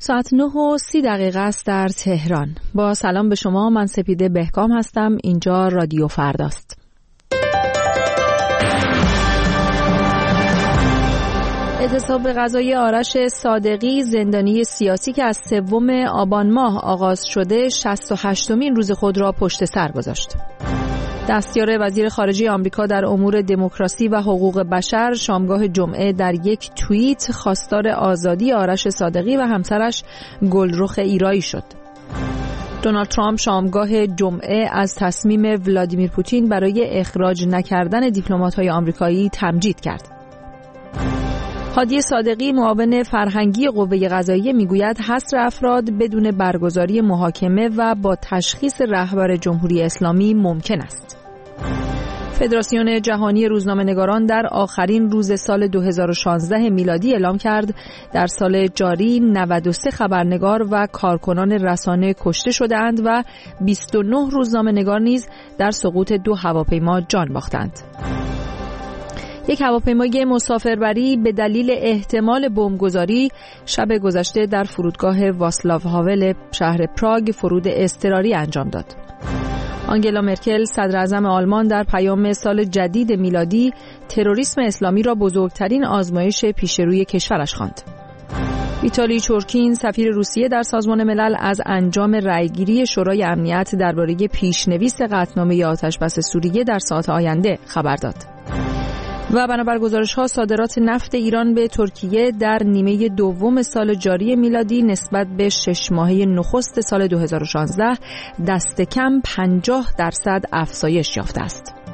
ساعت 9:30 است در تهران. با سلام به شما، من سپیده بهکام هستم. اینجا رادیو فرداست. اعتصاب غذایی آرش صادقی، زندانی سیاسی که از 3 آبان ماه آغاز شده، 68مین روز خود را پشت سر گذاشت. دستیار وزیر خارجه آمریکا در امور دموکراسی و حقوق بشر شامگاه جمعه در یک توییت خواستار آزادی آرش صادقی و همسرش گلرخ ایرایی شد. دونالد ترامپ شامگاه جمعه از تصمیم ولادیمیر پوتین برای اخراج نکردن دیپلمات‌های آمریکایی تمجید کرد. هادی صادقی، معاون فرهنگی قوه قضاییه، میگوید حصر افراد بدون برگزاری محاکمه و با تشخیص رهبر جمهوری اسلامی ممکن است. فدراسیون جهانی روزنامه‌نگاران در آخرین روز سال 2016 میلادی اعلام کرد در سال جاری 93 خبرنگار و کارکنان رسانه کشته شده‌اند و 29 روزنامه‌نگار نیز در سقوط 2 هواپیما جان باختند. یک هواپیمای مسافربری به دلیل احتمال بمبگذاری شب گذشته در فرودگاه واسلاو هاول شهر پراگ فرود اضطراری انجام داد. آنگلا مرکل، صدر اعظم آلمان، در پیام سال جدید میلادی تروریسم اسلامی را بزرگترین آزمایش پیش روی کشورش خواند. ویتالی چورکین، سفیر روسیه در سازمان ملل، از انجام رأیگیری شورای امنیت درباره پیشنویس قطعنامه آتشبس سوریه در ساعات آینده خبر داد. و بنابر گزارش‌ها صادرات نفت ایران به ترکیه در نیمه دوم سال جاری میلادی نسبت به 6 ماهه نخست سال 2016 دست کم 50% افزایش یافته است.